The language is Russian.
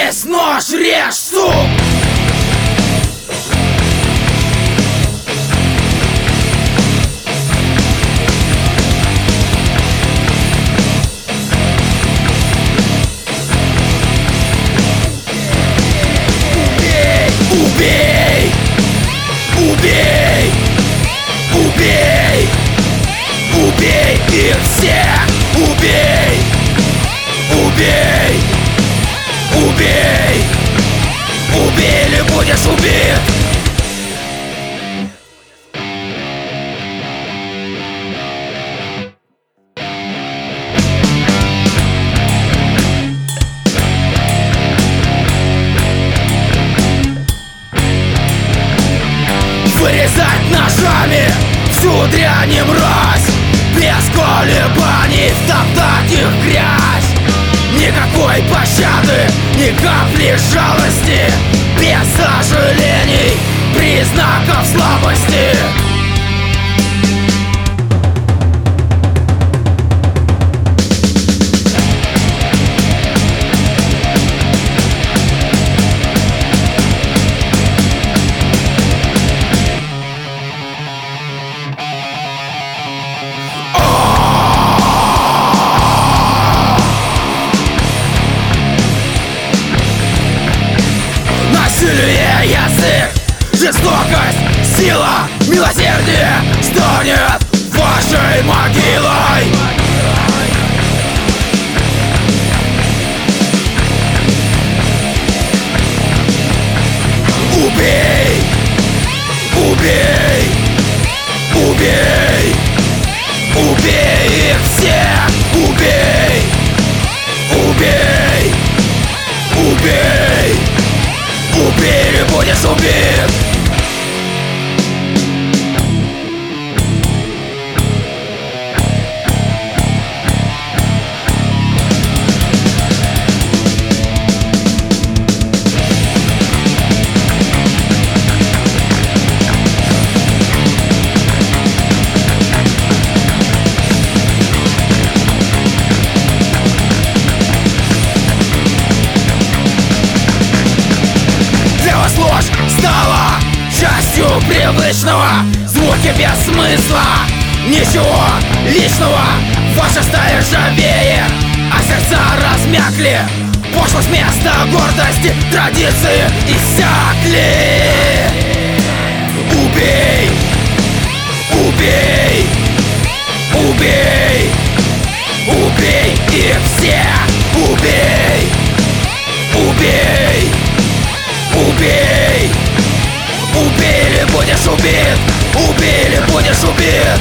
Есть нож, режь, сук! Убей! Убей! Убей! Убей их всех! Убей! Убей! Убей! Убей или будешь убит! Вырезать ножами всю дрянь и мразь, без колебаний втоптать их в грязь. Никакой пощады, ни капли жалости, без сожалений, признаков слабости. Насилие, язык, жестокость, сила, милосердие станет вашей могилой. Убей! Убей! Убей! Убей их всех! Убей! Убей! Убей! Убей или будешь убит! Ложь стала частью привычного, звуки без смысла, ничего личного. Ваша стая ржавеет, а сердца размякли. Пошлость вместо гордости, традиции иссякли. Убей! Убей! Убей! Убей их всех! Убей! Убей! Убей! Убей или будешь убит! Убей или будешь убит!